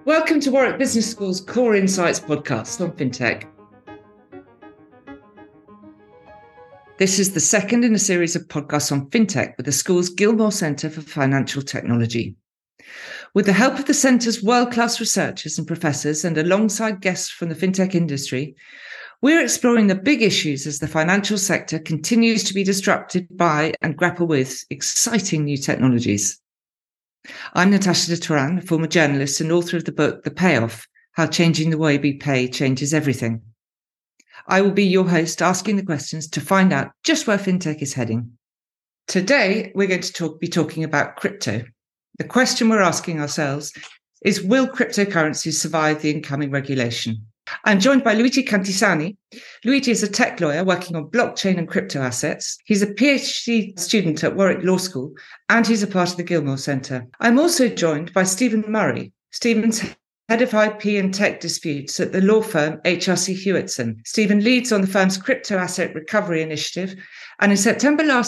Welcome to Warwick Business School's Core Insights podcast on FinTech. This is the second in a series of podcasts on FinTech with the school's Gilmore Centre for Financial Technology. With the help of the Centre's world-class researchers and professors and alongside guests from the FinTech industry, we're exploring the big issues as the financial sector continues to be disrupted by and grapple with exciting new technologies. I'm Natasha de Turan, a former journalist and author of the book The Payoff: How Changing the Way We Pay Changes Everything. I will be your host, asking the questions to find out just where FinTech is heading. Today, we're going to be talking about crypto. The question we're asking ourselves is, will cryptocurrencies survive the incoming regulation? I'm joined by Luigi Cantisani. Luigi is a tech lawyer working on blockchain and crypto assets. He's a PhD student at Warwick Law School, and he's a part of the Gilmore Centre. I'm also joined by Stephen Murray. Stephen's head of IP and tech disputes at the law firm HRC Hewitson. Stephen leads on the firm's crypto asset recovery initiative, and in September last